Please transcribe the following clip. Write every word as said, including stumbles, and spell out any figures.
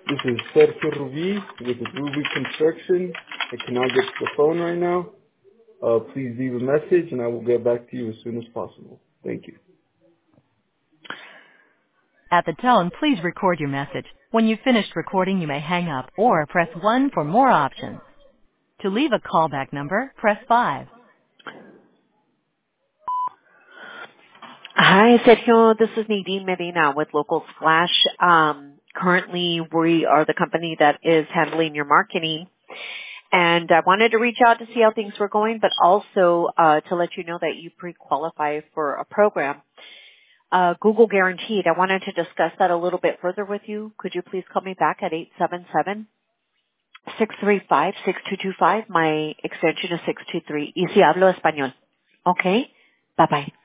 This is Sergio Rubi with Rubi Construction. I cannot get to the phone right now. Uh, please leave a message and I will get back to you as soon as possible. Thank you. At the tone, please record your message. When you've finished recording, you may hang up or press one for more options. To leave a callback number, press five. Hi, Sergio. This is Nadine Medina with Local Splash. Um, currently, we are the company that is handling your marketing. And I wanted to reach out to see how things were going, but also uh, to let you know that you pre-qualify for a program, uh, Google Guaranteed. I wanted to discuss that a little bit further with you. Could you please call me back at eight seven seven, six three five, six two two five? My extension is six two three. Y si hablo español. Okay? Bye-bye.